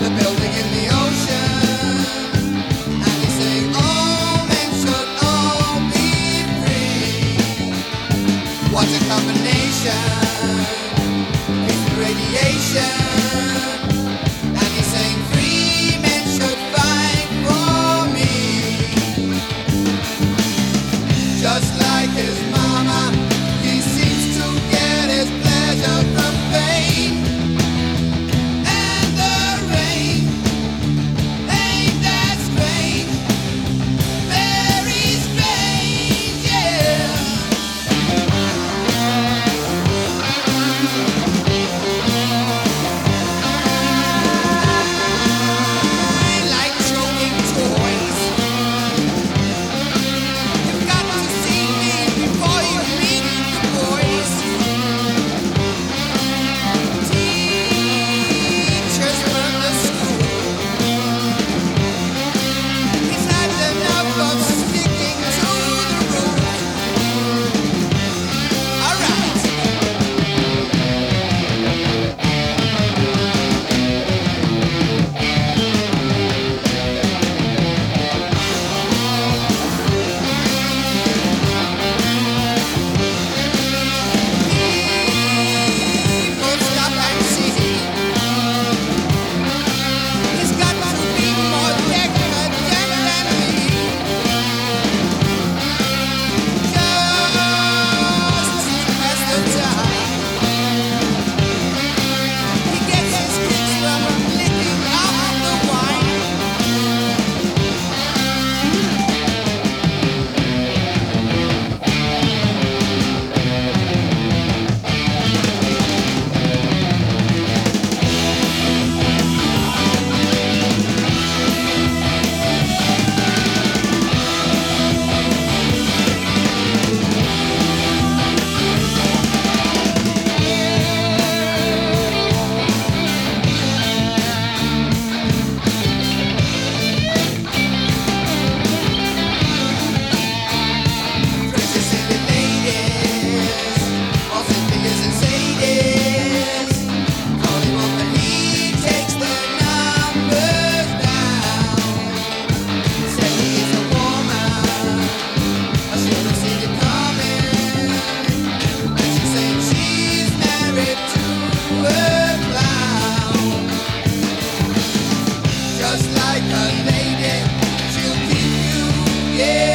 the building in the ocean, and they say all men should all be free. What a combination, with radiation, and he's saying free men should fight for me. Just like his mama, he seems to get his pleasure from pain. And the rain, ain't that strange? Very strange, yeah. I like choking toys. You've got to see me before you meet the boys. Teachers run the school. He's had enough of sticking to the rules. All right. People stop and see. He's got to be more decadent than me. Just to pass the time. He gets his kicks from licking off the wine. Princess and the ladies, all Cynthias and Sadies, call him up and he takes the numbers down. Said he's a woman, I should have seen it coming. And she's saying she's married to a clown. Just like a lady, she'll keep you, yeah.